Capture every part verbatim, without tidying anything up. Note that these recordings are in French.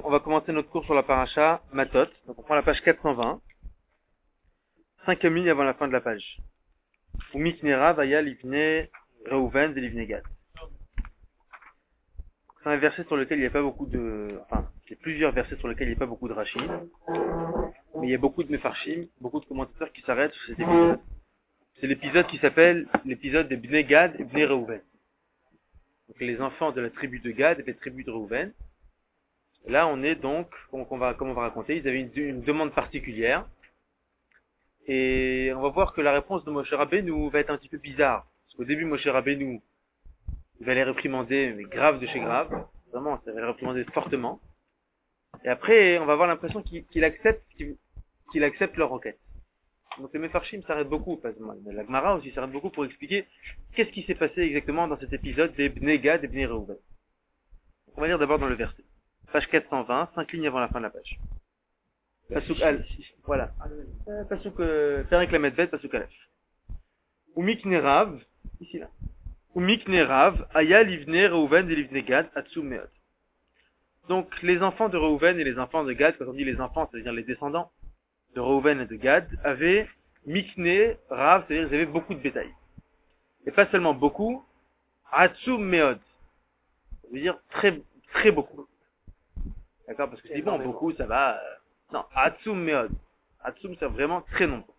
on va commencer notre cours sur la paracha Matot. Donc on prend la page quatre cent vingt. Cinquième ligne avant la fin de la page. Ou Miknera, Vaya, Livne, Reuven et Livne Gad. C'est un verset sur lequel il n'y a pas beaucoup de... Enfin, c'est plusieurs versets sur lesquels il n'y a pas beaucoup de Rachid. Mais il y a beaucoup de Mefarshim, beaucoup de commentateurs qui s'arrêtent sur cet épisode. C'est l'épisode qui s'appelle l'épisode des Bnei Gad et Bnei Reuven. Donc les enfants de la tribu de Gad et la tribu de Reuven. Là, on est donc, comme on va, comme on va raconter, ils avaient une, une demande particulière. Et on va voir que la réponse de Moshe Rabbeinu va être un petit peu bizarre. Parce qu'au début, Moshe Rabbeinu, il va les réprimander, mais grave de chez grave. Vraiment, ça va les réprimander fortement. Et après, on va avoir l'impression qu'il, qu'il accepte, qu'il, qu'il accepte leur requête. Donc les Mefarshim s'arrêtent beaucoup, mais la Gemara aussi s'arrête beaucoup pour expliquer qu'est-ce qui s'est passé exactement dans cet épisode des Bnei Gad et Bnei Reuven. On va lire d'abord dans le verset. Page quatre cent vingt, cinq lignes avant la fin de la page. Pasuk al, voilà. Pasuk, Perek Lamed Bet, Pasuk Aleph. Umik Nerav, ici là. Umik Nerav, Aya Livne Reuven et Livne Gad, Atsum Meod. Donc les enfants de Reuven et les enfants de Gad, quand on dit les enfants, c'est-à-dire les descendants de Reuven et de Gad, avaient Mikne, Rav, c'est-à-dire ils avaient beaucoup de bétail. Et pas seulement beaucoup, Atsum Meod. Ça veut dire très, très beaucoup. D'accord? Parce que c'est bon, beaucoup, ça va. Euh... Non, Atsum Meod. Atsum, c'est vraiment très nombreux.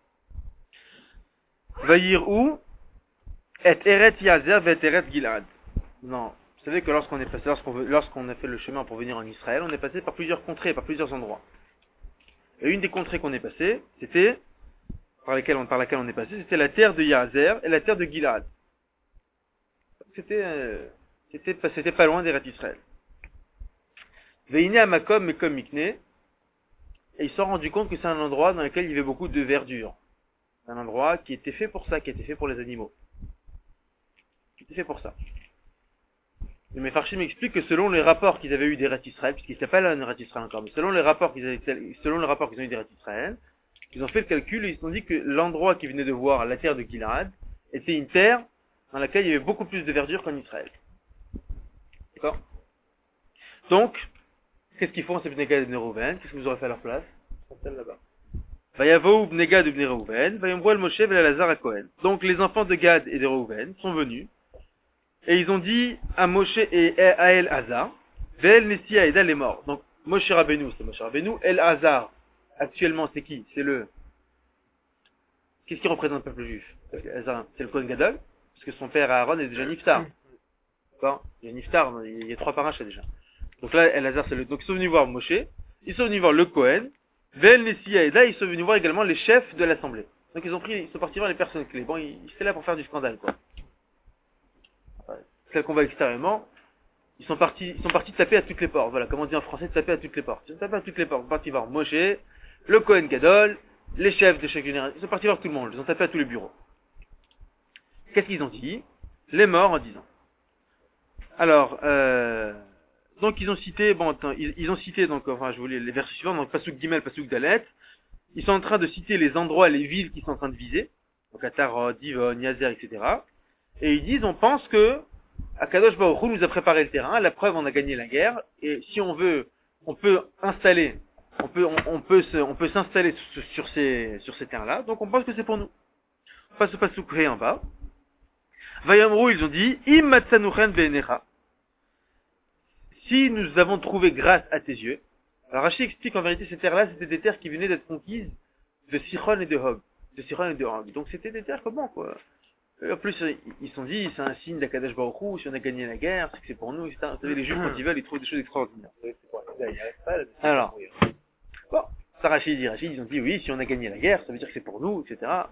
Vayir où? Et Eret Yazer, et Eret Gilad. Non. Vous savez que lorsqu'on est passé, lorsqu'on, veut, lorsqu'on a fait le chemin pour venir en Israël, on est passé par plusieurs contrées, par plusieurs endroits. Et une des contrées qu'on est passé, c'était, par laquelle on, par laquelle on est passé, c'était la terre de Yazer et la terre de Gilad. C'était, euh, c'était, c'était pas loin d'Eret Israël. Veine à Makom, Mekom Mikne, et ils se sont rendus compte que c'est un endroit dans lequel il y avait beaucoup de verdure. C'est un endroit qui était fait pour ça, qui était fait pour les animaux. Qui était fait pour ça. Les Mefarshim m'explique que selon les rapports qu'ils avaient eu d'Eret Israël, puisqu'ils n'étaient pas là en Eret Israël encore, mais selon les rapports qu'ils avaient, selon les rapports qu'ils ont eu d'Eret Israël, ils ont fait le calcul et ils se sont dit que l'endroit qu'ils venaient de voir, la terre de Gilad, était une terre dans laquelle il y avait beaucoup plus de verdure qu'en Israël. D'accord? Donc, qu'est-ce qu'ils font ces Bnei Gad et Bnei Reuven? Qu'est-ce que vous aurez fait à leur place? Là-bas. Vayavou Bnei Gad et Bnei Reuven, Vayomro el Moshe vel Elazar à Cohen. Donc les enfants de Gad et de Reuven sont venus et ils ont dit à Moshe et à El-Hazar, Vel Nessi Aïdal est mort. Donc Moshe Rabbeinu, c'est Moshe Rabbeinu. El-Hazar, actuellement c'est qui? C'est le... Qu'est-ce qui représente le peuple juif? C'est le Kohen Gadol, parce que son père Aaron est déjà Niftar. D'accord? Il y a Niftar, il y a trois parachas déjà. Donc là, El-Hazar, c'est le... Donc ils sont venus voir Moshe, ils sont venus voir le Kohen, Vel Nessi Aïda, ils sont venus voir également les chefs de l'assemblée. Donc ils ont pris, ils sont partis voir les personnes clés. Bon, ils étaient là pour faire du scandale, quoi. Tel qu'on va extérieurement, ils sont partis, ils sont partis taper à toutes les portes. Voilà, comme on dit en français, taper à toutes les portes. Ils sont tapés à toutes les portes. Ils sont partis voir Moshe, le Kohen Gadol, les chefs de chaque génération. Ils sont partis voir tout le monde. Ils ont tapé à tous les bureaux. Qu'est-ce qu'ils ont dit? Les morts en disant. Alors, euh, donc ils ont cité, bon, attends, ils, ils ont cité, donc, enfin, je voulais les versets suivants, donc Pasuk Gimel, Pasuk Dalet. Ils sont en train de citer les endroits, les villes qu'ils sont en train de viser. Donc, Atarot, Divon, Yazer, et cetera. Et ils disent, on pense que Akadosh Baruch Hu nous a préparé le terrain. La preuve, on a gagné la guerre. Et si on veut, on peut installer, on peut, on, on peut se, on peut s'installer sur, sur ces, sur ces terrains-là. Donc, on pense que c'est pour nous. On passe au Pasuk Ré en bas. Vayamrou, ils ont dit, Im matzanuchen be'enecha. Si nous avons trouvé grâce à tes yeux. Alors Rashi explique en vérité ces terres-là, c'était des terres qui venaient d'être conquises de Sichon et de Hog. De Sichon et de Hog. Donc c'était des terres comment quoi. Et en plus, ils se sont dit, c'est un signe d'Akadosh Baruch Hu, si on a gagné la guerre, c'est que c'est pour nous, et cetera. Vous savez, les Juifs, quand ils veulent, ils trouvent des choses extraordinaires. Alors, bon, ça Rashi dit, Rashi, ils ont dit, oui, si on a gagné la guerre, ça veut dire que c'est pour nous, et cetera.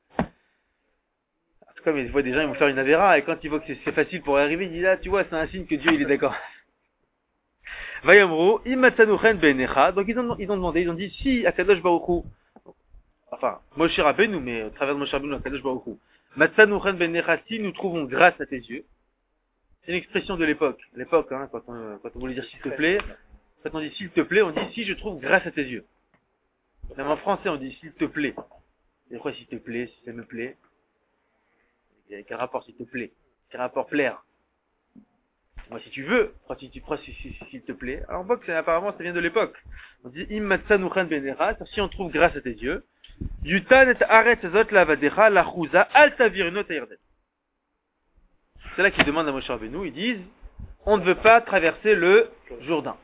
En tout cas, mais des fois, des gens, ils vont faire une avéra, et quand ils voient que c'est facile pour y arriver, ils disent, là, tu vois, c'est un signe que Dieu, il est d'accord. Vayamro, imatsanuchen be'enecha. Donc ils ont, ils ont demandé, ils ont dit, si Akadosh Baruch Hu, enfin, Moshe Rabbeinu, mais au travers de Moshe Rabbeinu, Akadosh Baruch Hu, matsanuchen be'enecha, si nous trouvons grâce à tes yeux. C'est une expression de l'époque. L'époque, hein, quand on, quand on voulait dire s'il te plaît, quand on dit s'il te plaît, on dit si je trouve grâce à tes yeux. Même en français, on dit s'il te plaît. C'est quoi s'il te plaît, si ça me plaît? Quel rapport s'il te plaît? Quel rapport plaire? Moi, si tu veux, crois si tu crois si, si, si, s'il te plaît. Alors, Bok, apparemment, ça vient de l'époque. On dit, immatsanuchan benera, si on trouve grâce à tes dieux, yutan et aret zot lavadecha la chouza al tavirno tairdet. C'est là qu'ils demandent à Moshe Rabbeinu, ils disent, on ne veut pas traverser le Jourdain.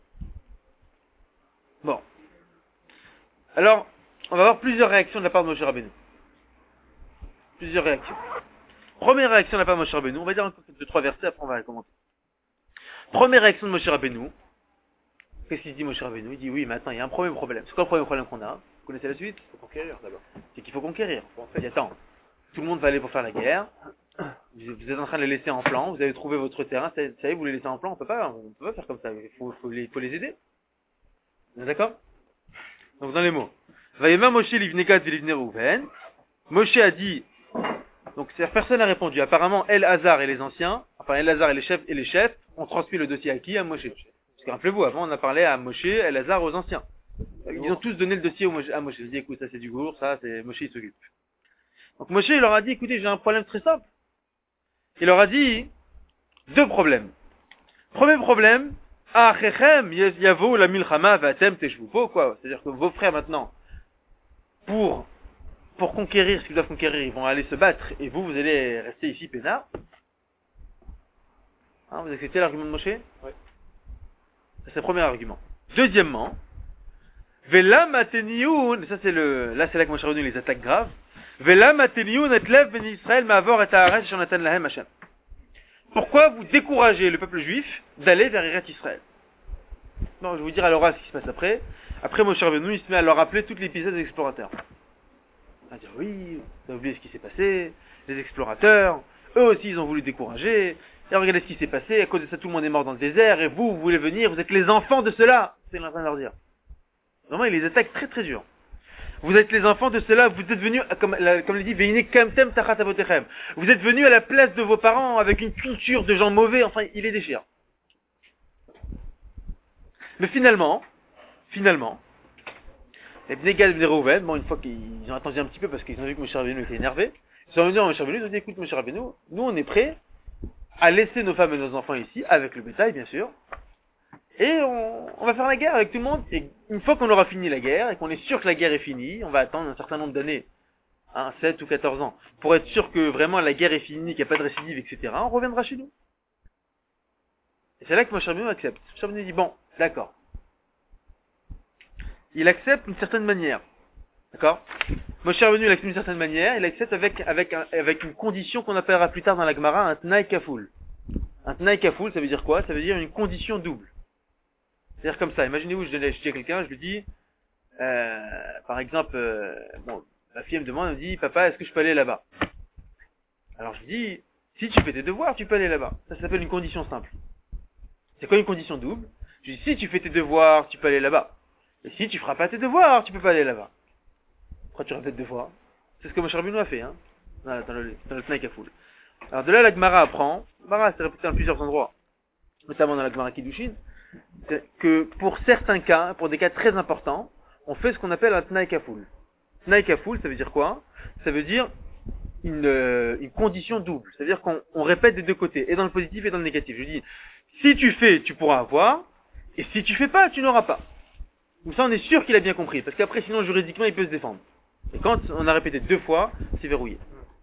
Bon. Alors, on va avoir plusieurs réactions de la part de Moshe Rabbeinu. Plusieurs réactions. Première réaction de la part de Moshe Rabbeinu, on va dire encore deux, trois versets, après on va commenter. Première réaction de Moshe Rabbeinu, qu'est-ce qu'il dit Moshe Rabbeinu? Il dit oui, maintenant il y a un premier problème. C'est quoi le premier problème qu'on a? Vous connaissez la suite? Il faut conquérir d'abord. C'est qu'il faut conquérir. Bon, en fait, attends, tout le monde va aller pour faire la guerre. Vous êtes en train de les laisser en plan, vous avez trouvé votre terrain, vous savez, vous les laissez en plan, on peut pas, on peut pas faire comme ça, il faut, faut, les, faut les aider. D'accord? Donc dans les mots. Vayema Moshe livnegat vilivne Reuven. Moshe a dit, donc personne n'a répondu. Apparemment, El Hazar et les anciens, enfin El Hazar et les chefs et les chefs ont transmis le dossier à qui? À Moshe. Parce que rappelez-vous, avant on a parlé à Moshe, El Hazar aux anciens. Ils ont tous donné le dossier à Moshe. Ils ont dit écoute, ça c'est du gour, ça c'est Moshe il s'occupe. Donc Moshe il leur a dit écoutez, j'ai un problème très simple. Il leur a dit deux problèmes. Premier problème, Achechem yavo la milchama vatem teshvupo, quoi. C'est-à-dire que vos frères maintenant, pour pour conquérir ce qu'ils doivent conquérir, ils vont aller se battre et vous, vous allez rester ici peinard. Hein, vous acceptez l'argument de Moshe? Oui. C'est le premier argument. Deuxièmement, Vela mateniyun, ça c'est le, là c'est là que Moshe Rabbeinu les attaques graves. Vela mateniyun et lev ben Israël ma'avor et haaretz shonatan lahem Hashem. Pourquoi vous découragez le peuple juif d'aller vers Eretz Israël? Non, je vais vous dire à l'oral ce qui se passe après. Après Moshe Rabbeinu, il se met à leur rappeler tout l'épisode des explorateurs. À dire oui, vous avez oublié ce qui s'est passé, les explorateurs, eux aussi ils ont voulu décourager, et regardez ce qui s'est passé, à cause de ça tout le monde est mort dans le désert, et vous, vous voulez venir, vous êtes les enfants de cela, c'est ce qu'il est en train de leur dire. Vraiment, il les attaque très très dur. Vous êtes les enfants de cela, vous êtes venus, comme, comme il dit, Veine kamtem tachat avotechem. Vous êtes venus à la place de vos parents avec une culture de gens mauvais, enfin, il les déchire. Mais finalement, finalement, les Bnei Gad et Bnei Reuven, bon, une fois qu'ils ont attendu un petit peu parce qu'ils ont vu que Moshe Rabbeinu était énervé, ils sont venus à Moshe Rabbeinu, ils ont dit, écoute Moshe Rabbeinu, nous on est prêts à laisser nos femmes et nos enfants ici, avec le bétail bien sûr, et on, on va faire la guerre avec tout le monde, et une fois qu'on aura fini la guerre, et qu'on est sûr que la guerre est finie, on va attendre un certain nombre d'années, hein, sept ou quatorze ans, pour être sûr que vraiment la guerre est finie, qu'il n'y a pas de récidive, et cetera, on reviendra chez nous. Et c'est là que Moshe Rabbeinu accepte. Moshe Rabbeinu dit, bon, d'accord. Il accepte d'une certaine manière. D'accord? Moshe Rabbeinu, il accepte d'une certaine manière, il accepte avec, avec, un, avec une condition qu'on appellera plus tard dans la Gemara un Tnaï Kafoul. Un Tnaï Kafoul, ça veut dire quoi? Ça veut dire une condition double. C'est-à-dire comme ça, imaginez-vous, je dis à quelqu'un, je lui dis, euh, par exemple, euh, bon, ma fille me demande, elle me dit, papa, est-ce que je peux aller là-bas? Alors je lui dis, si tu fais tes devoirs, tu peux aller là-bas. Ça, ça s'appelle une condition simple. C'est quoi une condition double? Je lui dis, si tu fais tes devoirs, tu peux aller là-bas. Et si tu feras pas tes devoirs, tu peux pas aller là-bas. Pourquoi tu répètes deux fois? C'est ce que Moshe Rabbeinu a fait, hein, dans, dans le, dans le Tnaï Kafoul. Alors de là, la Gemara apprend, la Gemara s'est répétée dans plusieurs endroits, notamment dans la Gemara Kiddushin, que pour certains cas, pour des cas très importants, on fait ce qu'on appelle un Tnaï Kafoul. Tnaï Kafoul, ça veut dire quoi? Ça veut dire une, euh, une condition double. C'est-à-dire qu'on on répète des deux côtés, et dans le positif et dans le négatif. Je dis, si tu fais, tu pourras avoir, et si tu fais pas, tu n'auras pas. Donc ça, on est sûr qu'il a bien compris, parce qu'après, sinon, juridiquement, il peut se défendre. Et quand on a répété deux fois, c'est verrouillé.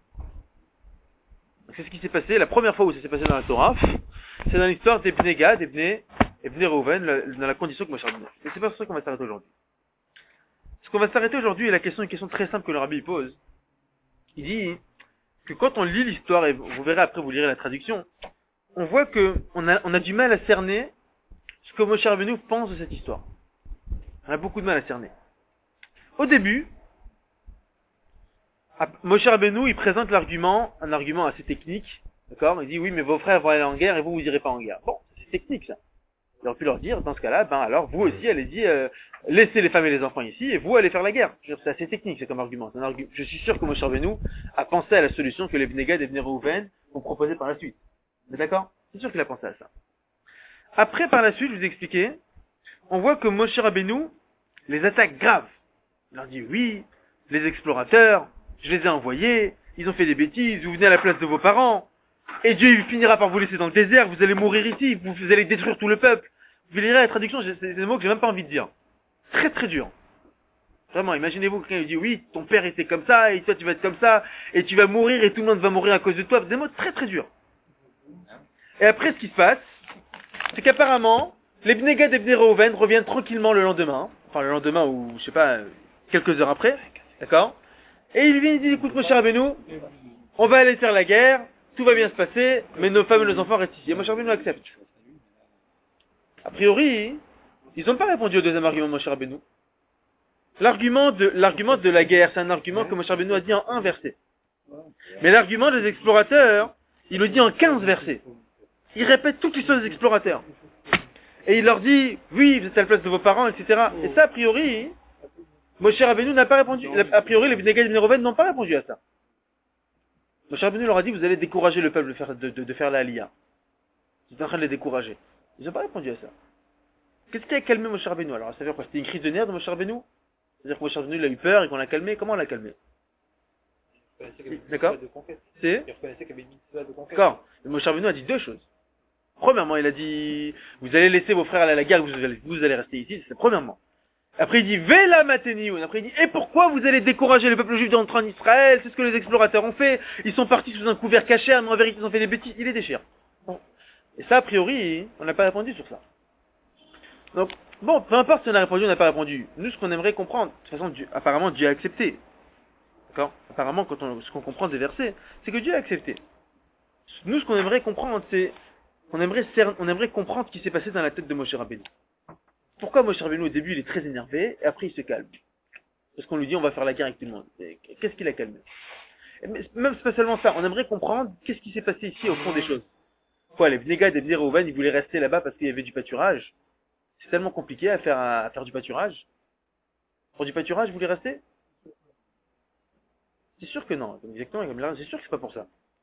Donc c'est ce qui s'est passé, la première fois où ça s'est passé dans la Torah, c'est dans l'histoire des Bnei Gad, des Bnei, et Bnei Reuven, dans la condition que Moshe Rabbeinu. Et c'est pas sur ça qu'on va s'arrêter aujourd'hui. Ce qu'on va s'arrêter aujourd'hui est la question, une question très simple que le Rabbi pose. Il dit que quand on lit l'histoire, et vous verrez après, vous lirez la traduction, on voit que on a, on a du mal à cerner ce que Moshe Rabbeinu pense de cette histoire. On a beaucoup de mal à cerner. Au début, Moshe Rabbeinu, il présente l'argument, un argument assez technique, d'accord? Il dit, oui, mais vos frères vont aller en guerre et vous, vous irez pas en guerre. Bon, c'est technique, ça. Il aurait pu leur dire, dans ce cas-là, ben alors, vous aussi, allez-y, euh, laissez les femmes et les enfants ici et vous, allez faire la guerre. C'est assez technique, c'est comme argument. C'est un argu... Je suis sûr que Moshe Rabbeinu a pensé à la solution que les Bnei Gad et Bnei Reuven vont proposer par la suite. Vous êtes d'accord? C'est sûr qu'il a pensé à ça. Après, par la suite, je vous ai expliqué, on voit que Moshe Rabbeinu les attaque graves. Il leur dit, oui, les explorateurs, je les ai envoyés, ils ont fait des bêtises, vous venez à la place de vos parents, Et Dieu il finira par vous laisser dans le désert, vous allez mourir ici, vous, vous allez détruire tout le peuple. Vous lirez la traduction, c'est des mots que j'ai même pas envie de dire. Très très dur. Vraiment, imaginez-vous quelqu'un dit oui, ton père était comme ça, et toi tu vas être comme ça, et tu vas mourir, et tout le monde va mourir à cause de toi. Des mots très très durs. Et après, ce qui se passe, c'est qu'apparemment, les Bnei Gad et Bnei Reuven reviennent tranquillement le lendemain, enfin le lendemain ou je sais pas, quelques heures après, d'accord? Et il vient et dit, écoute Moshe Rabbeinu, on va aller faire la guerre, tout va bien se passer, mais nos femmes et nos enfants restent ici. Et Moshe Rabbeinu accepte. A priori, ils n'ont pas répondu au deuxième argument de Moshe Rabbeinu. L'argument de, l'argument de la guerre, c'est un argument que Moshe Rabbeinu a dit en un verset. Mais l'argument des explorateurs, il le dit en quinze versets. Il répète toute l'histoire des explorateurs. Et il leur dit, oui, vous êtes à la place de vos parents, et cetera. Et ça, a priori, Moshe Rabbeinu n'a pas répondu. A priori, les Bnei Gad et Bnei Reuven n'ont pas répondu à ça. Moshe Rabbeinu leur a dit, vous allez décourager le peuple de faire, de, de, de faire la Aliyah. Vous êtes en train de les décourager. Ils n'ont pas répondu à ça. Qu'est-ce qui a calmé Moshe Rabbeinu? Alors, ça veut dire quoi? C'était une crise de nerfs de Moshe Rabbeinu? C'est-à-dire que Moshe Rabbeinu, il a eu peur et qu'on l'a calmé. Comment on l'a calmé? D'accord? C'est? D'accord. Moshe Rabbeinu a dit deux choses. Premièrement, il a dit, vous allez laisser vos frères aller à la guerre, vous allez, vous allez rester ici, c'est premièrement. Après, il dit, Vela Mateniun. Après, il dit, et pourquoi vous allez décourager le peuple juif d'entrer en Israël? C'est ce que les explorateurs ont fait. Ils sont partis sous un couvert caché, mais en vérité, ils ont fait des bêtises. Il les déchire. Bon. Et ça, a priori, on n'a pas répondu sur ça. Donc, bon, peu importe si on a répondu ou on n'a pas répondu. Nous, ce qu'on aimerait comprendre, de toute façon, Dieu, apparemment, Dieu a accepté. D'accord? Apparemment, quand on, ce qu'on comprend des versets, c'est que Dieu a accepté. Nous, ce qu'on aimerait comprendre, c'est, on aimerait, on aimerait comprendre ce qui s'est passé dans la tête de Moshe Rabbeinu. Pourquoi Moshe Rabbeinu, au début, il est très énervé, et après, il se calme? Parce qu'on lui dit, on va faire la guerre avec tout le monde. Qu'est-ce qui l'a calmé? Même spécialement ça, on aimerait comprendre qu'est-ce qui s'est passé ici au fond des choses. Quoi, les Bnei Gad et Bnei Reuven, ils voulaient rester là-bas parce qu'il y avait du pâturage. C'est tellement compliqué à faire, à faire du pâturage. Pour du pâturage, vous voulez rester? C'est sûr que non. Exactement, comme là, c'est sûr que c'est pas pour ça.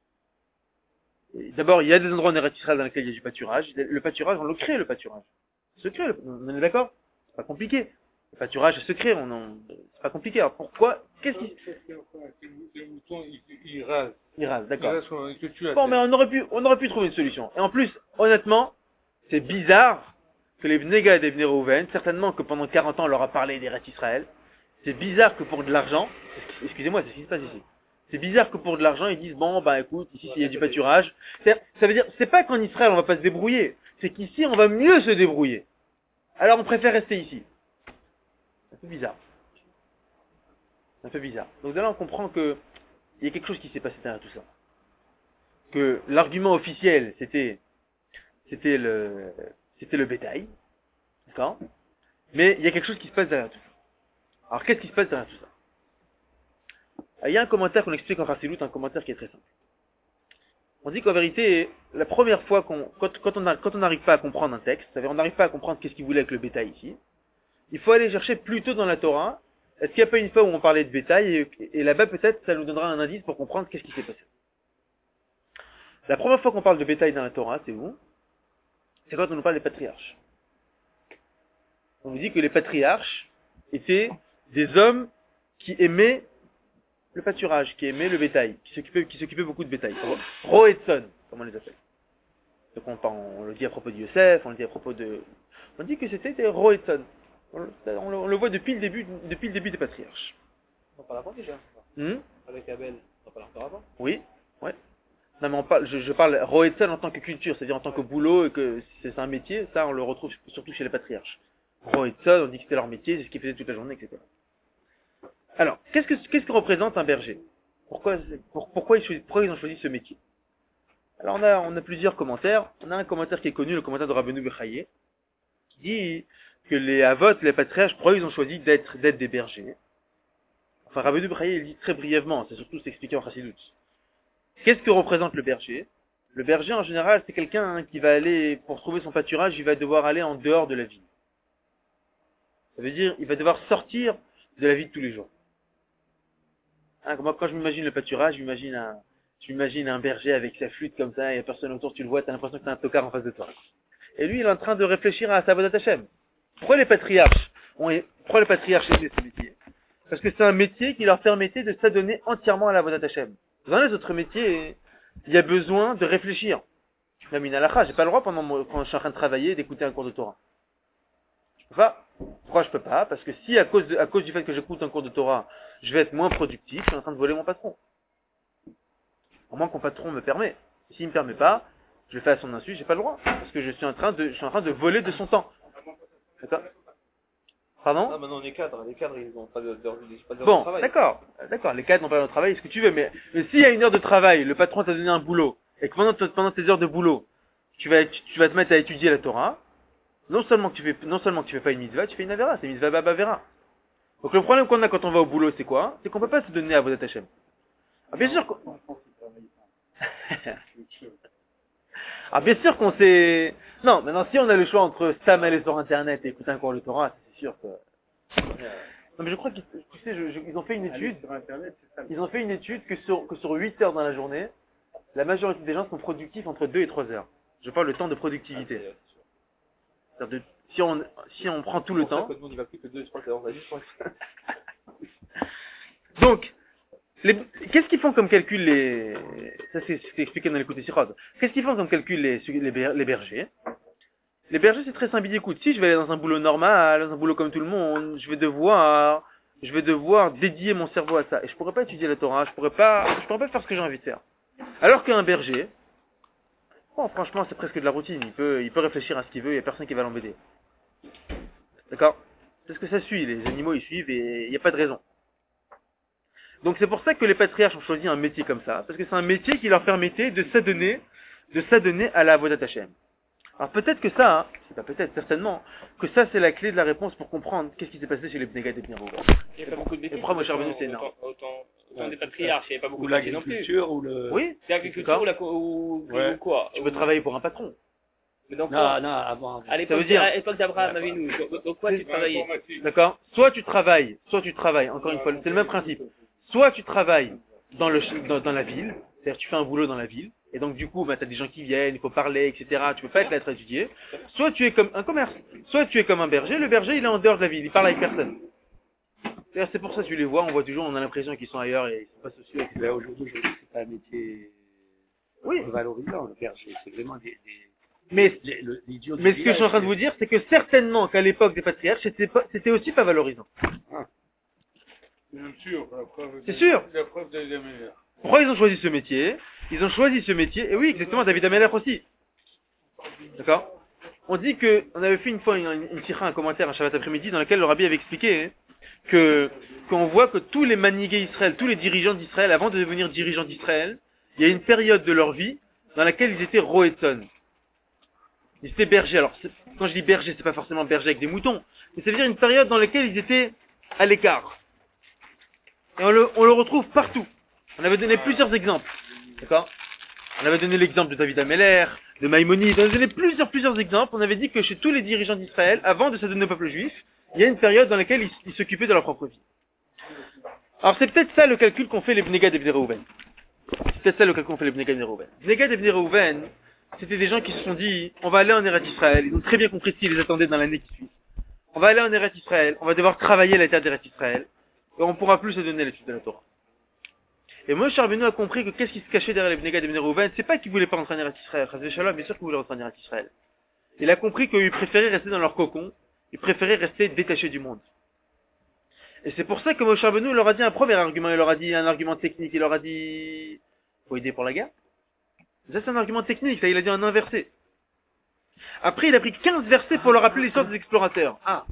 D'abord, il y a des endroits en Eretz Israël dans lesquels il y a du pâturage. Le pâturage, on le crée, le pâturage. Se crée, le... on est d'accord? C'est pas compliqué. Le pâturage se crée, on en... c'est pas compliqué. Alors pourquoi? Qu'est-ce qui... Le mouton, il, il rase. Il rase, d'accord. Bon, mais on aurait pu, on aurait pu trouver une solution. Et en plus, honnêtement, c'est bizarre que les Bnei Gad et Bnei Reuven, certainement que pendant quarante ans, on leur a parlé d'Eretz Israël. C'est bizarre que pour de l'argent, excusez-moi, c'est ce qui se passe ici. C'est bizarre que pour de l'argent, ils disent, bon, bah écoute, ici, il y a du pâturage. Ça veut dire, c'est pas qu'en Israël, on va pas se débrouiller. C'est qu'ici, on va mieux se débrouiller. Alors, on préfère rester ici. C'est un peu bizarre. C'est un peu bizarre. Donc là, on comprend que il y a quelque chose qui s'est passé derrière tout ça. Que l'argument officiel, c'était, c'était le, c'était le bétail. D'accord? Mais il y a quelque chose qui se passe derrière tout ça. Alors, qu'est-ce qui se passe derrière tout ça? Il y a un commentaire qu'on explique en Chassidout, un commentaire qui est très simple. On dit qu'en vérité, la première fois qu'on, quand, quand on a, quand on n'arrive pas à comprendre un texte, c'est-à-dire on n'arrive pas à comprendre qu'est-ce qu'il voulait avec le bétail ici, il faut aller chercher plus tôt dans la Torah. Est-ce qu'il n'y a pas une fois où on parlait de bétail et, et là-bas peut-être ça nous donnera un indice pour comprendre qu'est-ce qui s'est passé. La première fois qu'on parle de bétail dans la Torah, c'est où? C'est quand on nous parle des patriarches. On nous dit que les patriarches étaient des hommes qui aimaient le pâturage, qui aimaient le bétail, qui s'occupaient, qui s'occupaient beaucoup de bétail. Roetson, comme on les appelle. Donc on, on le dit à propos de Yosef, on le dit à propos de... On dit que c'était des Roetson. On, on, on le voit depuis le début, depuis le début des patriarches. On parle avant déjà. Hmm? Avec Abel, on parle encore avant. Oui, ouais. Non mais on parle, je, je parle Roetson en tant que culture, c'est-à-dire en tant que boulot et que c'est un métier, ça on le retrouve surtout chez les patriarches. Roetson, on dit que c'était leur métier, c'est ce qu'ils faisaient toute la journée, et cetera. Alors, qu'est-ce que, qu'est-ce que représente un berger? Pourquoi, pour, pourquoi, ils, pourquoi ils ont choisi ce métier? Alors, on a, on a plusieurs commentaires. On a un commentaire qui est connu, le commentaire de Rabbeinu Bechaye, qui dit que les Avot, les patriarches, pourquoi ils ont choisi d'être, d'être des bergers? Enfin, Rabbeinu Bechaye, il dit très brièvement, c'est surtout s'expliquer en Chassidout. Qu'est-ce que représente le berger? Le berger, en général, c'est quelqu'un hein, qui va aller, pour trouver son pâturage, il va devoir aller en dehors de la ville. Ça veut dire, il va devoir sortir de la vie de tous les jours. Hein, moi, quand je m'imagine le pâturage, j'imagine un, j'imagine un berger avec sa flûte comme ça, il n'y a personne autour, tu le vois, tu as l'impression que tu as un tocard en face de toi. Et lui, il est en train de réfléchir à sa Avodat Hashem. Pourquoi les patriarches ont, pourquoi les patriarches aimaient ce métier? Parce que c'est un métier qui leur permettait de s'adonner entièrement à la Avodat Hashem. Dans les autres métiers, il y a besoin de réfléchir. Même une halakha, j'ai pas le droit pendant mon- quand je suis en train de travailler d'écouter un cours de Torah. Je peux pas. Pourquoi je peux pas? Parce que si à cause, de, à cause du fait que j'écoute un cours de Torah, je vais être moins productif, je suis en train de voler mon patron. Au moins que mon patron me permet. S'il me permet pas, je le fais à son insu, j'ai pas le droit. Parce que je suis en train de, je suis en train de voler de son temps. D'accord? Pardon? Ah, maintenant on est cadres. Les cadres, ils n'ont pas d'heure de, pas d'heure de Bon, travail. d'accord, d'accord, les cadres n'ont pas de travail, ce que tu veux, mais, mais s'il y a une heure de travail, le patron t'a donné un boulot, et que pendant, te- pendant tes heures de boulot, tu vas, tu, tu vas te mettre à étudier la Torah, non seulement que tu fais, non seulement que tu fais pas une mitzvah, tu fais une avera, c'est une mitzvah baba vera. Donc le problème qu'on a quand on va au boulot, c'est quoi? C'est qu'on peut pas se donner à Avodat Hashem. Ah, bien sûr qu'on... ah, bien sûr qu'on sait... Non, maintenant, si on a le choix entre Stam aller sur Internet et écouter un cours de Torah, c'est sûr que... Non, mais je crois qu'ils, tu sais, je- je- ils ont fait une étude, Sur Internet, c'est ça. ils ont fait une étude que sur, que sur huit heures dans la journée, la majorité des gens sont productifs entre deux et trois heures. Je parle le temps de productivité. Ah, c'est- C'est-à-dire de- si on, si on prend tout le c'est pour ça temps. que nous, on y va plus que deux, trois heures dans la vie, je crois. Donc, les- qu'est-ce qu'ils font comme calcul les, ça c'est, c'est expliqué dans l'écoute Sirot. Qu'est-ce qu'ils font comme calcul les, les, ber- les bergers? Les bergers, c'est très simple. Ils disent, écoute, si je vais aller dans un boulot normal, dans un boulot comme tout le monde, je vais devoir, je vais devoir dédier mon cerveau à ça. Et je pourrais pas étudier la Torah, je pourrais pas, je pourrais pas faire ce que j'ai envie de faire. Alors qu'un berger, bon, franchement, c'est presque de la routine. Il peut, il peut réfléchir à ce qu'il veut, il y a personne qui va l'embêter. D'accord? Parce que ça suit, les animaux ils suivent et il n'y a pas de raison. Donc c'est pour ça que les patriarches ont choisi un métier comme ça, parce que c'est un métier qui leur permettait de s'adonner, de s'adonner à la Avodat Hashem. Alors peut-être que ça, hein, c'est pas peut-être, certainement, que ça c'est la clé de la réponse pour comprendre qu'est-ce qui s'est passé chez les Bnei Gad et Bnei Reuven. Il n'y a pas beaucoup de Et métiers. pourquoi Moshe Rabbeinu c'est énorme? Autant, autant, autant des patriarches, il n'y avait pas beaucoup Ou de métiers non plus. l'agriculture ou le... Oui, C'est l'agriculture ou, la, co- ou, Ouais. ou quoi? tu peux travailler pour un patron. Mais donc, Non, quoi non, avant. À l'époque, veut dire- à l'époque d'Abraham, Avinu, donc, donc quoi tu travaillais? Informatique. D'accord? Soit tu travailles, soit tu travailles, encore une fois, c'est le même principe. Soit tu travailles dans, le, dans, dans la ville, c'est-à-dire tu fais un boulot dans la ville, et donc du coup, bah, tu as des gens qui viennent, il faut parler, et cetera. Tu peux pas être là à être étudié. Soit tu es comme un commerce, soit tu es comme un berger, le berger il est en dehors de la ville, il parle avec personne. D'ailleurs, c'est pour ça que tu les vois, on voit toujours, on a l'impression qu'ils sont ailleurs et ils sont pas sociaux, et cetera. Là, aujourd'hui, aujourd'hui, c'est pas un métier Oui, valorisant, le berger. C'est vraiment des, des, mais, les- le- l'idiot du mais ce que je suis en train de village, vous dire, c'est que certainement qu'à l'époque des patriarches, c'était pas- c'était aussi pas valorisant. Bien sûr, la preuve. C'est de- sûr. La preuve de la meilleure. Pourquoi ils ont choisi ce métier? Ils ont choisi ce métier, et oui, exactement, David Ameller aussi. D'accord? On dit que, on avait fait une fois une, une, une tira, un commentaire un Shabbat après-midi, dans lequel le rabbi avait expliqué hein, que, qu'on voit que tous les manigués Israël, tous les dirigeants d'Israël, avant de devenir dirigeants d'Israël, il y a une période de leur vie dans laquelle ils étaient roetson. Ils étaient bergers. Alors, c'est- quand je dis berger, c'est pas forcément berger avec des moutons, mais ça veut dire une période dans laquelle ils étaient à l'écart. Et on le, on le retrouve partout. On avait donné plusieurs exemples. D'accord? On avait donné l'exemple de David Ameller, de Maïmonide. On avait donné plusieurs, plusieurs exemples. On avait dit que chez tous les dirigeants d'Israël, avant de s'adonner au peuple juif, il y a une période dans laquelle ils ils s'occupaient de leur propre vie. Alors c'est peut-être ça le calcul qu'ont fait les Bnei Gad et Bnei Reuven. C'est peut-être ça le calcul qu'ont fait les Bnei Gad et Bnei Reuven. Bnei Gad et Bnei Reuven, c'était des gens qui se sont dit, on va aller en Eretz Israël. Ils ont très bien compris ce qui les attendait dans l'année qui suit. On va aller en Eretz Israël, on va devoir travailler la terre d'Eretz Israël, et on pourra plus se donner l'étude de la Torah. Et Moshe Rabbeinu a compris que qu'est-ce qui se cachait derrière les Bnei Gad et Bnei Reuven, c'est pas qu'ils voulaient pas rentrer en Eretz Israël, Chas v'Shalom, bien sûr qu'ils voulaient rentrer en Eretz Israël. Il a compris qu'ils préféraient rester dans leur cocon, ils préféraient rester détachés du monde. Et c'est pour ça que Moshe Rabbeinu leur a dit un premier argument, il leur a dit un argument technique, il leur a dit, faut aider pour la guerre. Ça c'est un argument technique, ça il a dit un inversé. Après il a pris quinze versets pour leur rappeler l'histoire des explorateurs. Ah.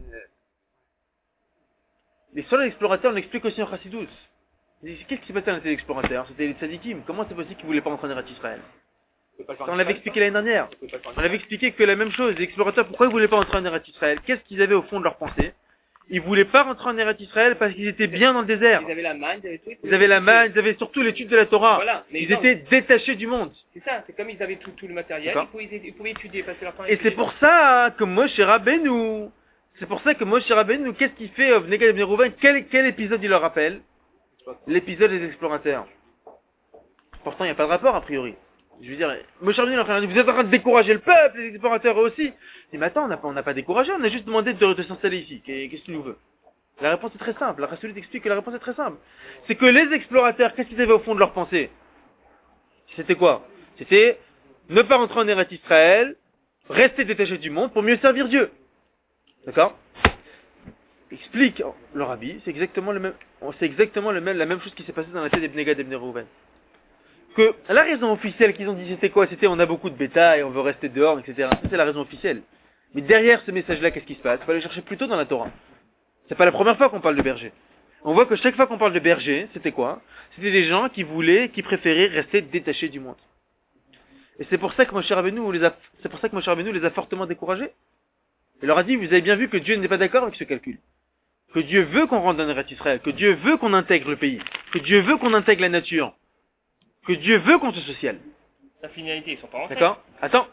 L'histoire des explorateurs, on l'explique aussi en Chassidus. Qu'est-ce qui s'est passé avec les explorateurs? C'était les tzadikim. Comment c'est possible qu'ils voulaient pas rentrer en Eretz Israël? On l'avait expliqué l'année dernière. On avait expliqué que la même chose, les explorateurs, pourquoi ils voulaient pas rentrer en Eretz Israël? Qu'est-ce qu'ils avaient au fond de leur pensée? Ils voulaient pas rentrer en Eretz Israël parce qu'ils étaient bien dans le désert. Ils avaient la manne, ils avaient tout. Ils avaient la manne, ils avaient surtout l'étude de la Torah. Voilà. Mais Ils non, étaient détachés du monde. C'est ça, c'est comme ils avaient tout, tout le matériel, D'accord. ils pouvaient, ils pouvaient étudier, passer leur temps à Et c'est étudier. pour ça que Moshe Rabbeinu, c'est pour ça que Moshe Rabbeinu, qu'est-ce qu'il fait, Bnei Gad et Bnei Reuven? Quel, quel épisode il leur rappelle? L'épisode des explorateurs. Pourtant, il n'y a pas de rapport, a priori. Je veux dire, Moshe Rabbeinu leur a dit, vous êtes en train de décourager le peuple, les explorateurs eux aussi. Il dit, mais attends, on n'a pas, on n'a pas découragé, on a juste demandé de, de s'installer ici. Qu'est- Qu'est-ce que tu nous veux? La réponse est très simple. La Rassoulite explique que la réponse est très simple. C'est que les explorateurs, qu'est-ce qu'ils avaient au fond de leur pensée? C'était quoi? C'était ne pas rentrer en Eretz Israël, rester détaché du monde pour mieux servir Dieu. D'accord? Explique le rabbi, c'est exactement le même, c'est exactement le même, la même chose qui s'est passée dans la tête des Bnei Gad et Bnei Reuven. Que la raison officielle qu'ils ont dit c'était quoi? C'était on a beaucoup de bétail, on veut rester dehors, et cetera. Ça, c'est la raison officielle. Mais derrière ce message-là, qu'est-ce qui se passe? Il faut aller chercher plus tôt dans la Torah. C'est pas la première fois qu'on parle de berger. On voit que chaque fois qu'on parle de berger, c'était quoi? C'était des gens qui voulaient, qui préféraient rester détachés du monde. Et c'est pour ça que Moshe Rabbeinu les a, c'est pour ça que Moshe Rabbeinu les a fortement découragés. Il leur a dit, vous avez bien vu que Dieu n'est pas d'accord avec ce calcul. Que Dieu veut qu'on rentre dans Eretz Israël, que Dieu veut qu'on intègre le pays, que Dieu veut qu'on intègre la nature, que Dieu veut qu'on soit social. La finalité, ils sont pas rentrés. D'accord? Attends.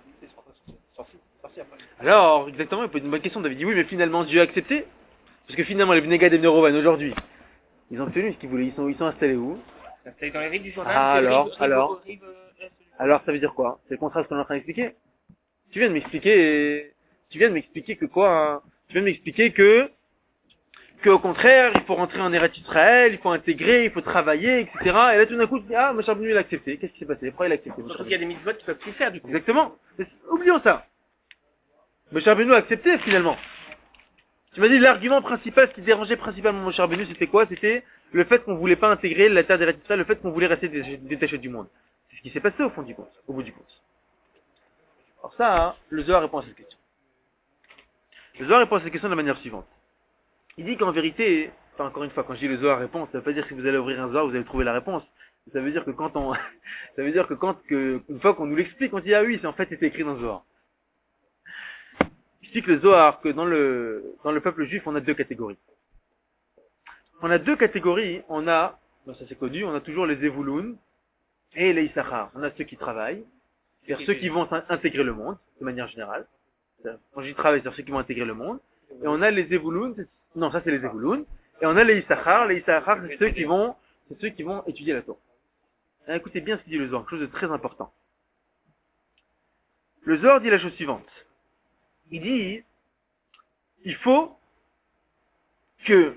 Alors, exactement, il peut être une bonne question. David dit oui, mais finalement Dieu a accepté. Parce que finalement, les Bnei Gad et Bnei Reuven, aujourd'hui, ils ont obtenu ce qu'ils voulaient. Ils sont, ils sont installés où? C'est dans les rives du Jourdain. Ah, c'est les alors, rives- rives- alors. rives, euh, est du- Alors, ça veut dire quoi? C'est le contraire de ce qu'on est en train d'expliquer. Tu viens de m'expliquer, tu viens de m'expliquer que quoi, hein? Tu viens de m'expliquer que, que au contraire, il faut rentrer en Eretz Israël, il faut intégrer, il faut travailler, et cetera. Et là, tout d'un coup, tu dis, ah, Moshe Rabbeinu, il a accepté. Qu'est-ce qui s'est passé? Pourquoi il a accepté? Moshe Surtout qu'il y a Rabbeinu des mitzvot qui peuvent plus faire du coup. Exactement. Mais oublions ça. Moshe Rabbeinu a accepté, finalement. Tu m'as dit, l'argument principal, ce qui dérangeait principalement Moshe Rabbeinu, c'était quoi? C'était le fait qu'on voulait pas intégrer la terre d'Eretz Israël, le fait qu'on voulait rester dé- détaché du monde. C'est ce qui s'est passé au fond du compte, au bout du compte. Alors ça, hein, le Zohar répond à cette question. Le Zohar répond à cette question de la manière suivante. Il dit qu'en vérité, enfin encore une fois, quand je dis le Zohar répond, ça veut pas dire que si vous allez ouvrir un Zohar, vous allez trouver la réponse. Ça veut dire que quand on, ça veut dire que quand, que, une fois qu'on nous l'explique, on dit ah oui, c'est en fait c'était écrit dans le Zohar. Il explique le Zohar que dans le, dans le peuple juif, on a deux catégories. On a deux catégories, on a, bon, ça c'est connu, on a toujours les Zevouloun et les Issachar. On a ceux qui travaillent, c'est-à-dire ceux qui vont s'in- intégrer le monde, de manière générale. Quand je dis travail, c'est-à-dire ceux qui vont intégrer le monde. Et on a les Zevouloun, c'est- non, ça c'est les Zevouloun. Et on a les Issachar, les Issachar, c'est ceux qui vont, c'est ceux qui vont étudier la Torah. Alors, écoutez bien ce qu'il dit le Zohar, quelque chose de très important. Le Zohar dit la chose suivante. Il dit, il faut que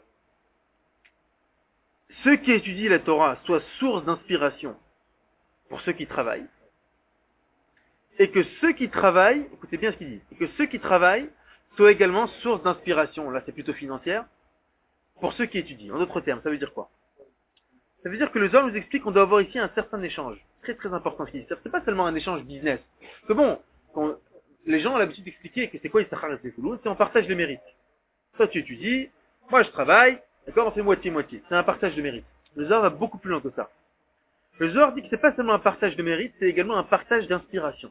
ceux qui étudient la Torah soient source d'inspiration pour ceux qui travaillent, et que ceux qui travaillent, écoutez bien ce qu'il dit, et que ceux qui travaillent soient également source d'inspiration, là c'est plutôt financière, pour ceux qui étudient. En d'autres termes, ça veut dire quoi? Ça veut dire que le Zohar nous explique qu'on doit avoir ici un certain échange, très très important ce qu'il dit. C'est pas seulement un échange business. Que bon, quand les gens ont l'habitude d'expliquer que c'est quoi Issachar et Zevouloun, c'est on partage les mérites. Toi tu étudies, moi je travaille, d'accord, on fait moitié-moitié. C'est un partage de mérite. Le Zohar va beaucoup plus loin que ça. Le Zohar dit que c'est pas seulement un partage de mérite, c'est également un partage d'inspiration.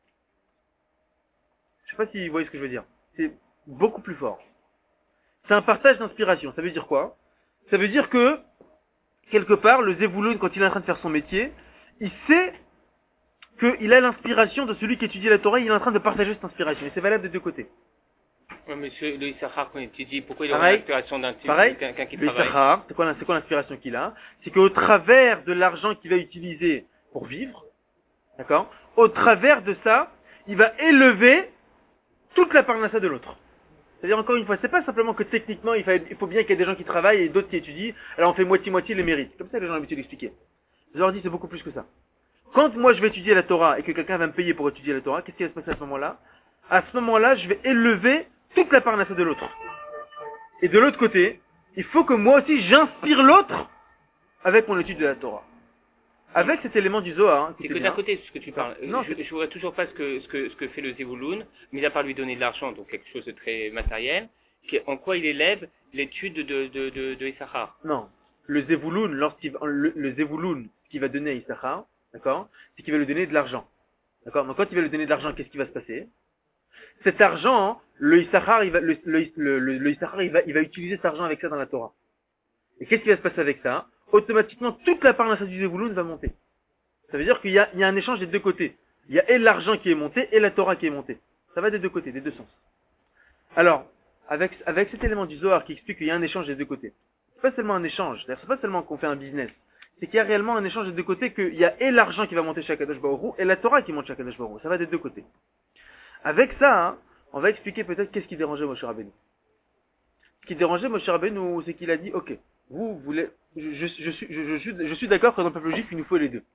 Je sais pas si vous voyez ce que je veux dire. C'est beaucoup plus fort. C'est un partage d'inspiration. Ça veut dire quoi? Ça veut dire que, quelque part, le Zevouloun, quand il est en train de faire son métier, il sait qu'il a l'inspiration de celui qui étudie la Torah, il est en train de partager cette inspiration. Et c'est valable des deux côtés. Ouais, mais ce- le Issachar qu'on étudie, pourquoi il aurait Pareil. l'inspiration d'un type, Pareil, quelqu'un qui le travaille? Issachar, c'est quoi, c'est quoi l'inspiration qu'il a? C'est qu'au travers de l'argent qu'il va utiliser pour vivre, d'accord? Au travers de ça, il va élever toute la parnassa de l'autre. C'est-à-dire, encore une fois, c'est pas simplement que techniquement, il faut, il faut bien qu'il y ait des gens qui travaillent et d'autres qui étudient, alors on fait moitié-moitié les mérites. Comme ça, les gens ont l'habitude d'expliquer. Je leur dis, c'est beaucoup plus que ça. Quand moi je vais étudier la Torah et que quelqu'un va me payer pour étudier la Torah, qu'est-ce qui va se passer à ce moment-là? À ce moment-là, je vais élever toute la parnassa de l'autre. Et de l'autre côté, il faut que moi aussi j'inspire l'autre avec mon étude de la Torah. Avec cet élément du Zohar. Hein, C'est écoutez que bien. d'un côté, ce que tu parles. Non, je, c'est- je vois toujours pas ce que, ce que, ce que fait le Zevouloun, mis à part lui donner de l'argent, donc quelque chose de très matériel, qui- en quoi il élève l'étude de, de, de, de Issachar. Non. Le Zevouloun, lorsqu'il va- le, le Zevouloun, ce qu'il va donner à Issachar, d'accord, c'est qu'il va lui donner de l'argent. D'accord? Donc quand il va lui donner de l'argent, qu'est-ce qui va se passer? Cet argent, le Issachar, il va, le, le, le, le- le Issachar, il va, il va utiliser cet argent avec ça dans la Torah. Et qu'est-ce qui va se passer avec ça? Automatiquement, toute la parnassa du Zevouloun va monter. Ça veut dire qu'il y a, il y a un échange des deux côtés. Il y a et l'argent qui est monté et la Torah qui est montée. Ça va des deux côtés, des deux sens. Alors, avec, avec cet élément du Zohar qui explique qu'il y a un échange des deux côtés. C'est pas seulement un échange, c'est-à-dire c'est pas seulement qu'on fait un business. C'est qu'il y a réellement un échange des deux côtés, qu'il y a et l'argent qui va monter chez Akadosh Baruch Hu et la Torah qui monte chez Akadosh Baruch Hu. Ça va des deux côtés. Avec ça, hein, on va expliquer peut-être qu'est-ce qui dérangeait Moshe Rabbeinu. Ce qui dérangeait Moshe Rabbeinu, c'est qu'il a dit, ok, vous voulez, je, je, je suis, je, je suis, je suis d'accord que dans le peuple juif, il nous faut les deux.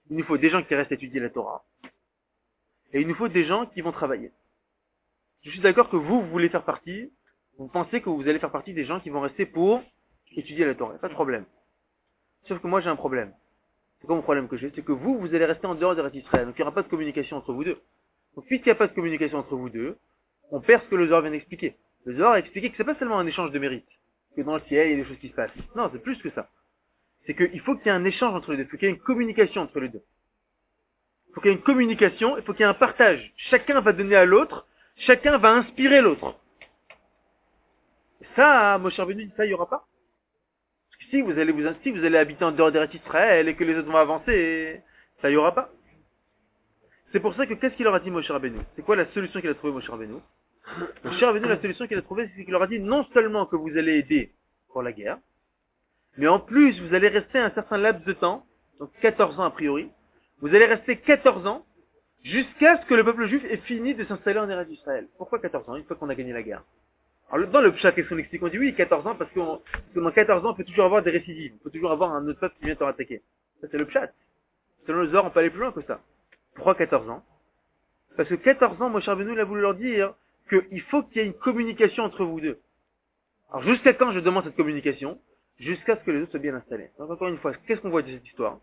Il nous faut des gens qui restent étudier la Torah. Et il nous faut des gens qui vont travailler. Je suis d'accord que vous, vous voulez faire partie, vous pensez que vous allez faire partie des gens qui vont rester pour étudier la Torah. Pas de problème. Sauf que moi j'ai un problème. C'est quoi mon problème que j'ai? C'est que vous, vous allez rester en dehors de l'Eretz Israël. Donc il n'y aura pas de communication entre vous deux. Donc puisqu'il n'y a pas de communication entre vous deux, on perd ce que le Zohar vient d'expliquer. Le Zohar a expliqué que c'est pas seulement un échange de mérite. Que dans le ciel, il y a des choses qui se passent. Non, c'est plus que ça. C'est qu'il faut qu'il y ait un échange entre les deux. Il faut qu'il y ait une communication entre les deux. Il faut qu'il y ait une communication, il faut qu'il y ait un partage. Chacun va donner à l'autre, chacun va inspirer l'autre. Ça, Moshe Rabbeinu dit ça, il n'y aura pas. Parce que si vous allez vous, si vous allez habiter en dehors d'Eretz Israël et que les autres vont avancer, ça, il n'y aura pas. C'est pour ça que qu'est-ce qu'il leur a dit Moshe Rabbeinu? C'est quoi la solution qu'il a trouvée Moshe Rabbeinu? Moshe Rabbeinu, la solution qu'il a trouvée, c'est qu'il leur a dit non seulement que vous allez aider pour la guerre, mais en plus, vous allez rester un certain laps de temps, donc quatorze ans a priori, vous allez rester quatorze ans, jusqu'à ce que le peuple juif ait fini de s'installer en Eretz Israël. Pourquoi quatorze ans? Une fois qu'on a gagné la guerre. Alors, dans le Pshat, qu'est-ce qu'on explique? On dit oui, quatorze ans, parce, qu'on, parce que dans quatorze ans, on peut toujours avoir des récidives. On peut toujours avoir un autre peuple qui vient te rattaquer. Ça, c'est le Pshat. Selon le Zohar, on peut aller plus loin que ça. Pourquoi quatorze ans? Parce que quatorze ans, Moshe Rabbeinu, il a voulu leur dire qu'il faut qu'il y ait une communication entre vous deux. Alors, jusqu'à quand je demande cette communication? Jusqu'à ce que les autres soient bien installés. Donc, encore une fois, qu'est-ce qu'on voit de cette histoire?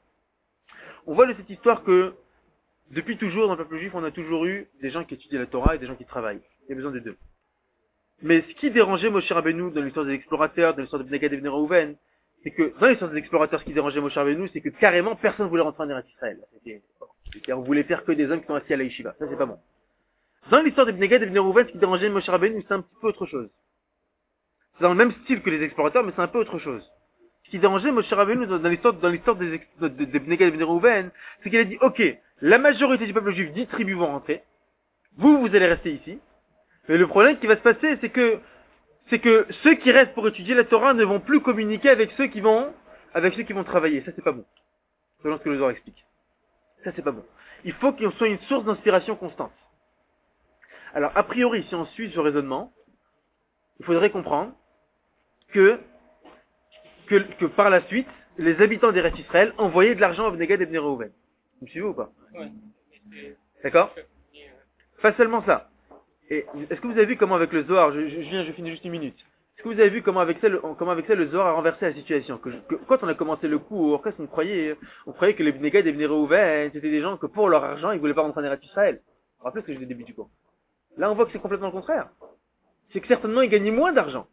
On voit de cette histoire que, depuis toujours, dans le peuple juif, on a toujours eu des gens qui étudient la Torah et des gens qui travaillent. Il y a besoin des deux. Mais ce qui dérangeait Moshe Rabbeinu dans l'histoire des explorateurs, dans l'histoire de Bnei Gad et Bnei Reuven, c'est que, dans l'histoire des explorateurs, ce qui dérangeait Moshe Rabbeinu, c'est que carrément, personne ne voulait rentrer en Eretz Israël. C'était, c'était, on voulait faire que des hommes qui sont assis à la yeshiva. Ça, c'est pas bon. Dans l'histoire de Bnei Gad et Bnei Reuven, ce qui dérangeait Moshe Rabbeinu, c'est un petit peu autre chose. C'est dans le même style que les explorateurs, mais c'est un peu autre chose. Ce qui dérangeait Moshe Rabbeinu dans l'histoire, dans l'histoire des, de, de, de Bnei Gad et Bnei Reuven, c'est qu'il a dit, ok, la majorité du peuple juif, dix tribus vont rentrer. Vous, vous allez rester ici. Mais le problème qui va se passer, c'est que, c'est que ceux qui restent pour étudier la Torah ne vont plus communiquer avec ceux qui vont, avec ceux qui vont travailler. Ça, c'est pas bon. Selon ce que le Zohar explique. Ça, c'est pas bon. Il faut qu'il soit une source d'inspiration constante. Alors, a priori, si on suit ce raisonnement, il faudrait comprendre que, que, que par la suite, les habitants d'Eretz Israël envoyaient de l'argent à Bnei Gad et Bnei Reuven. Vous me suivez ou pas? Ouais. D'accord? Pas seulement ça. Et est-ce que vous avez vu comment avec le Zohar, je, je viens, je finis juste une minute. Est-ce que vous avez vu comment avec ça, le, comment avec ça le Zohar a renversé la situation? Que, je, que quand on a commencé le cours, qu'est-ce qu'on croyait? On croyait que les Bnei Gad et Bnei Reuven, c'était des gens que pour leur argent, ils voulaient pas rentrer en Eretz Israël. Vous vous rappelez ce que j'ai dit au début du cours? Là, on voit que c'est complètement le contraire. C'est que certainement, ils gagnaient moins d'argent.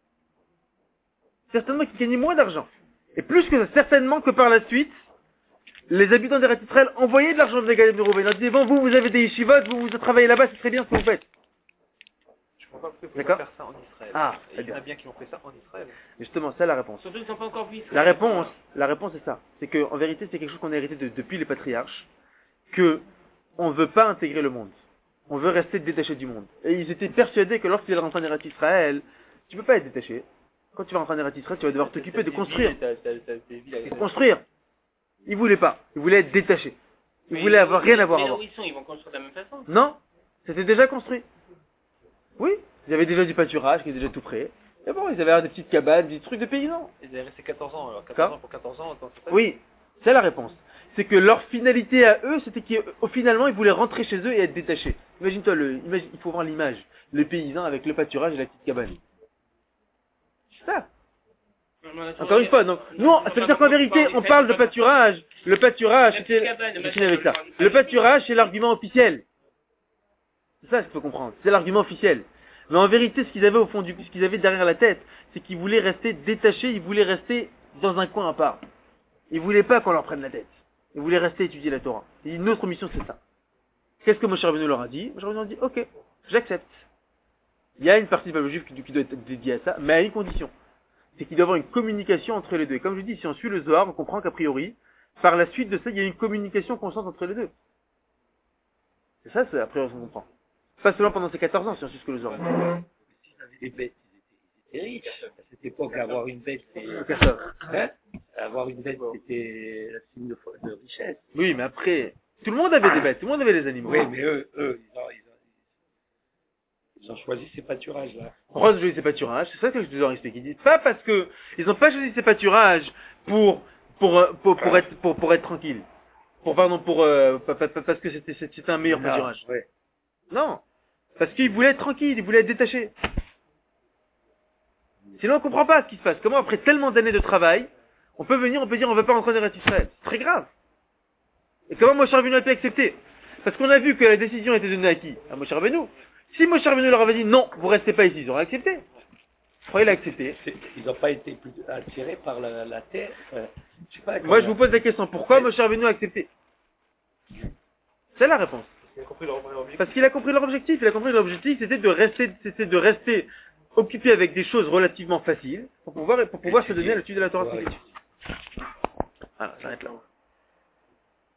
Certainement qu'ils gagnaient moins d'argent. Et plus que ça, certainement que par la suite, les habitants d'Eretz Israël envoyaient de l'argent à Bnei Gad et Bnei Reuven. Ils disaient, bon, vous, vous avez des yeshivot, vous, vous travaillez là-bas, c'est très bien ce que vous faites. Je comprends pas pourquoi il faut D'accord. pas faire ça en Israël. Ah, Et très il y en a bien. bien qui ont fait ça en Israël. Justement, c'est la réponse. Surtout qu'ils n'ont pas encore vu. La réponse, la réponse est ça. C'est que, en vérité, c'est quelque chose qu'on a hérité de, depuis les patriarches, que on veut pas intégrer le monde. On veut rester détaché du monde. Et ils étaient persuadés que lorsqu'ils rentrent en Eretz Israël, tu peux pas être détaché. Quand tu vas rentrer en Eretz Israël, tu vas devoir t'occuper de construire. De construire. Ils voulaient pas. Ils voulaient être détachés. Ils Mais voulaient avoir rien à voir mais avant. là où ils sont, ils vont construire de la même façon. Non, c'était déjà construit. Oui, il y avait déjà du pâturage qui était déjà tout prêt. Et bon, ils avaient des petites cabanes, des trucs de paysans. Ils avaient resté quatorze ans, alors quatorze D'accord. ans pour quatorze ans, attends, c'est pas- Oui, c'est la réponse. C'est que leur finalité à eux, c'était qu'au finalement, ils voulaient rentrer chez eux et être détachés. Imagine-toi, le, imagine, il faut voir l'image. Le paysan avec le pâturage et la petite cabane. C'est ça. Encore une fois, donc, nous, ça veut dire qu'en vérité, on parle de pâturage. Le pâturage, c'était, je finis avec ça. Le pâturage, c'est l'argument officiel. C'est ça qu'il faut comprendre. C'est l'argument officiel. Mais en vérité, ce qu'ils avaient au fond du, ce qu'ils avaient derrière la tête, c'est qu'ils voulaient rester détachés, ils voulaient rester dans un coin à part. Ils voulaient pas qu'on leur prenne la tête. Ils voulaient rester étudier la Torah. Et notre mission, c'est ça. Qu'est-ce que Moshe Rabbeinu leur a dit? Moshe Rabbeinu a dit, ok, j'accepte. Il y a une partie du peuple juif qui, qui doit être dédiée à ça, mais à une condition. C'est qu'il doit y avoir une communication entre les deux. Et comme je dis, si on suit le Zohar, on comprend qu'a priori, par la suite de ça, il y a une communication constante entre les deux. C'est ça, c'est a priori, on comprend. Pas seulement pendant ces quatorze ans, si on suit ce que le Zohar dit. S'ils avaient des bêtes, ils étaient riches. À cette époque, avoir une bête, c'est... Ok, ça. Hein? Avoir une bête, c'était la signe de, de richesse. Oui, mais après, tout le monde avait des bêtes, tout le monde avait les animaux. Oui, mais eux, eux, ils ont, ils ont, ils ont choisi ces pâturages-là. Pourquoi ils ont choisi ces pâturages? C'est ça que je vous ai expliqué. Ils disent pas parce que ils n'ont pas choisi ces pâturages pour pour pour, pour être pour, pour être tranquilles. Pour, pardon, pour, euh, pa- pa- pa- parce que c'était, c'était un meilleur Non, pâturage. ouais. Non. Parce qu'il voulait être tranquille, il voulait être détaché. Sinon, on comprend pas ce qui se passe. Comment, après tellement d'années de travail, on peut venir, on peut dire, on veut pas rentrer en Eretz Israël. C'est très grave. Et comment Moshe Rabbeinu a pu accepter? Parce qu'on a vu que la décision était donnée à qui? À Moshe Rabbeinu. Si Moshe Rabbeinu leur avait dit, non, vous restez pas ici, ils auraient accepté. Pourquoi il a accepté? C'est- Ils n'ont pas été plus attirés par la, la terre. euh, je sais pas. Moi, je vous pose la question, pourquoi Moshe Rabbeinu a accepté? C'est la réponse. Il a compris leur leur objectif. Parce qu'il a compris leur objectif. Il a compris que l'objectif, c'était de rester, c'était de rester occupé avec des choses relativement faciles pour pouvoir, pour pouvoir se donner à l'étude de la Torah. Ouais. Voilà, j'arrête là.